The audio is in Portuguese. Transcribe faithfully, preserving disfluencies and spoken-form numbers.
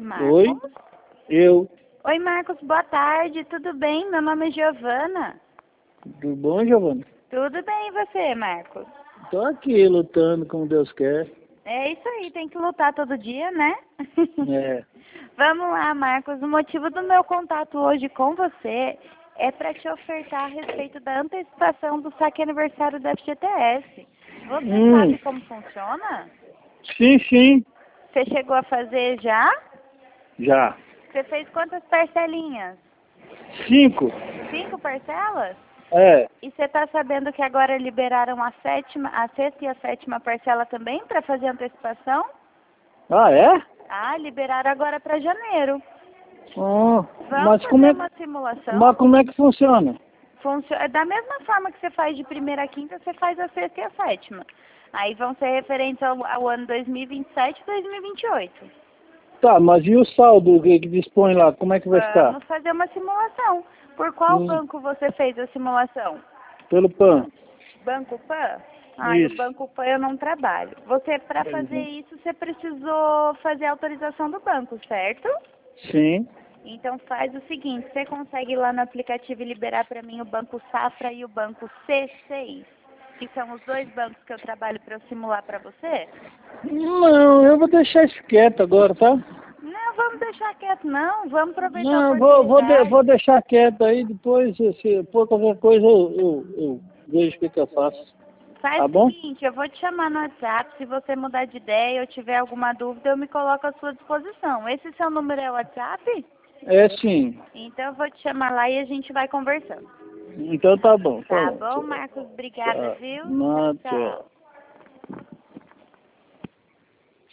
Marcos? Oi, eu. Oi, Marcos, boa tarde, tudo bem? Meu nome é Giovana. Tudo bom, Giovana? Tudo bem, e você, Marcos? Tô aqui lutando como Deus quer. É isso aí, tem que lutar todo dia, né? É. Vamos lá, Marcos. O motivo do meu contato hoje com você é para te ofertar a respeito da antecipação do saque aniversário da F G T S. Você Hum. sabe como funciona? Sim, sim. Você chegou a fazer já? Já. Você fez quantas parcelinhas? Cinco? Cinco parcelas? É. E você está sabendo que agora liberaram a sétima, a sexta e a sétima parcela também para fazer antecipação? Ah, é? Ah, liberaram agora para janeiro. Oh, Vamos mas como fazer é, uma simulação? mas como é que funciona? Funciona, da mesma forma que você faz de primeira a quinta, você faz a sexta e a sétima. Aí vão ser referentes ao, ao ano dois mil e vinte e sete e dois mil e vinte e oito. Tá, mas e o saldo que, que dispõe lá? Como é que vai ficar? Vamos fazer uma simulação. Por qual Hum, banco você fez a simulação? pelo P A N. Banco Pan? Ah, e o Isso. Banco Pan eu não trabalho. Você, para fazer Uhum. isso, você precisou fazer a autorização do banco, certo? Sim. Então faz o seguinte, você consegue ir lá no aplicativo e liberar para mim o Banco Safra e o Banco C seis, que são os dois bancos que eu trabalho para eu simular para você? Não, eu vou deixar isso quieto agora, tá? Não, vamos deixar quieto não, vamos aproveitar a Não, vou, vou, de, oportunidade. vou deixar quieto aí, depois, se for qualquer coisa, eu, eu, eu vejo o que, que eu faço. Faz Tá o bom? seguinte, eu vou te chamar no WhatsApp, se você mudar de ideia ou tiver alguma dúvida, eu me coloco à sua disposição. Esse seu número é o WhatsApp? É sim. Então eu vou te chamar lá e a gente vai conversando. Então tá bom. Tá Tá bom. bom, Tchau. Marcos? Obrigada, Tchau. viu? Tchau, Não, tchau. tchau.